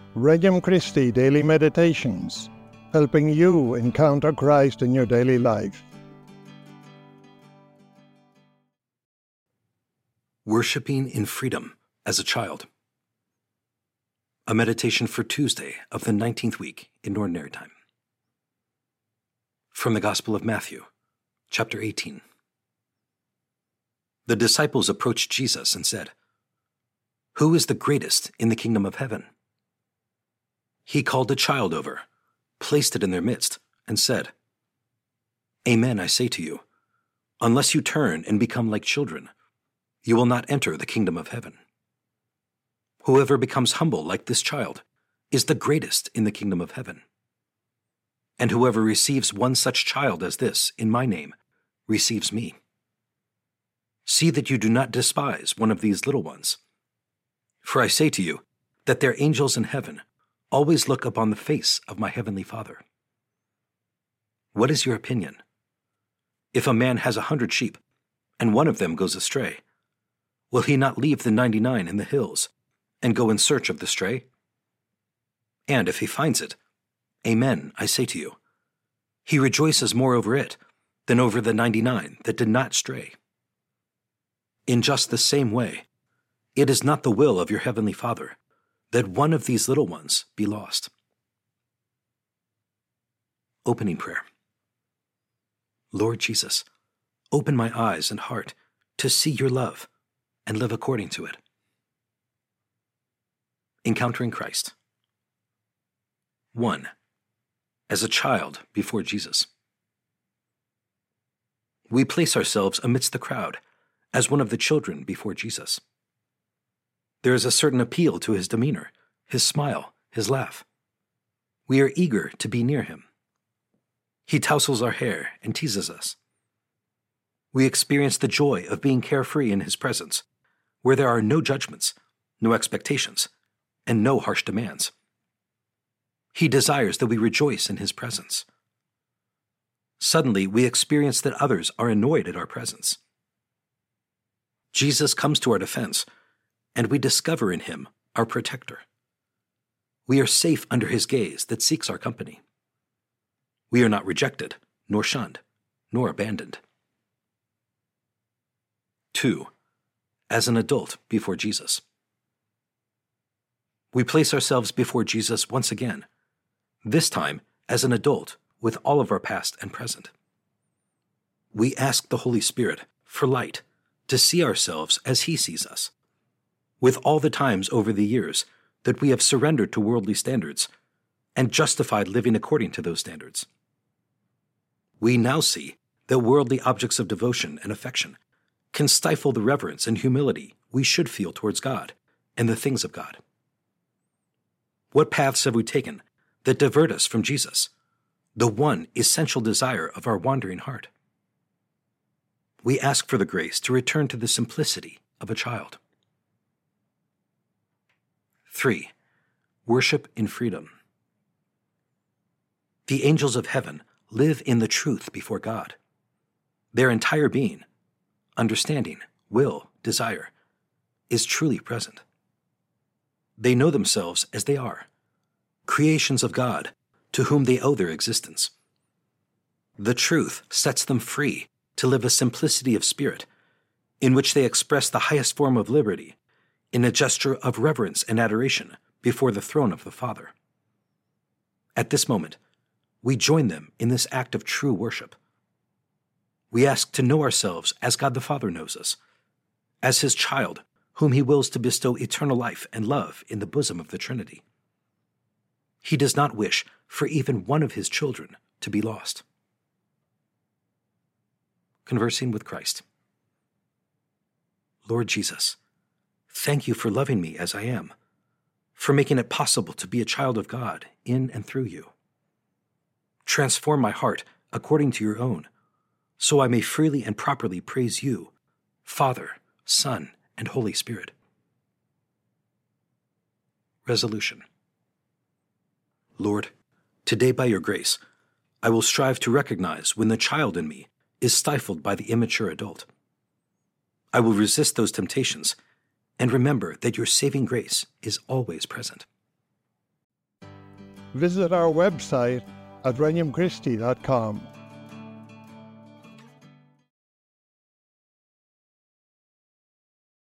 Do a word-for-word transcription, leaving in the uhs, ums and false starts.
Regnum Christi Daily Meditations, helping you encounter Christ in your daily life. Worshipping in Freedom as a Child. A meditation for Tuesday of the nineteenth week in Ordinary Time. From the Gospel of Matthew, chapter eighteen. The disciples approached Jesus and said, "Who is the greatest in the kingdom of heaven?" He called a child over, placed it in their midst, and said, "Amen, I say to you, unless you turn and become like children, you will not enter the kingdom of heaven. Whoever becomes humble like this child is the greatest in the kingdom of heaven. And whoever receives one such child as this in my name receives me. See that you do not despise one of these little ones. For I say to you that their angels in heaven always look upon the face of my heavenly Father. What is your opinion? If a man has a hundred sheep, and one of them goes astray, will he not leave the ninety-nine in the hills and go in search of the stray? And if he finds it, amen, I say to you, he rejoices more over it than over the ninety-nine that did not stray. In just the same way, it is not the will of your heavenly Father that one of these little ones be lost." Opening Prayer. Lord Jesus, open my eyes and heart to see your love and live according to it. Encountering Christ. one. As a child before Jesus. We place ourselves amidst the crowd as one of the children before Jesus. There is a certain appeal to his demeanor, his smile, his laugh. We are eager to be near him. He tousles our hair and teases us. We experience the joy of being carefree in his presence, where there are no judgments, no expectations, and no harsh demands. He desires that we rejoice in his presence. Suddenly, we experience that others are annoyed at our presence. Jesus comes to our defense, and we discover in him our protector. We are safe under his gaze that seeks our company. We are not rejected, nor shunned, nor abandoned. two. As an adult before Jesus. We place ourselves before Jesus once again, this time as an adult with all of our past and present. We ask the Holy Spirit for light to see ourselves as he sees us, with all the times over the years that we have surrendered to worldly standards and justified living according to those standards. We now see that worldly objects of devotion and affection can stifle the reverence and humility we should feel towards God and the things of God. What paths have we taken that divert us from Jesus, the one essential desire of our wandering heart? We ask for the grace to return to the simplicity of a child. three. Worship in freedom. The angels of heaven live in the truth before God. Their entire being, understanding, will, desire, is truly present. They know themselves as they are, creations of God to whom they owe their existence. The truth sets them free to live a simplicity of spirit in which they express the highest form of liberty in a gesture of reverence and adoration before the throne of the Father. At this moment, we join them in this act of true worship. We ask to know ourselves as God the Father knows us, as his child whom he wills to bestow eternal life and love in the bosom of the Trinity. He does not wish for even one of his children to be lost. Conversing with Christ. Lord Jesus, thank you for loving me as I am, for making it possible to be a child of God in and through you. Transform my heart according to your own, so I may freely and properly praise you, Father, Son, and Holy Spirit. Resolution. Lord, today by your grace, I will strive to recognize when the child in me is stifled by the immature adult. I will resist those temptations and remember that your saving grace is always present. visit our website at regnum christi dot com.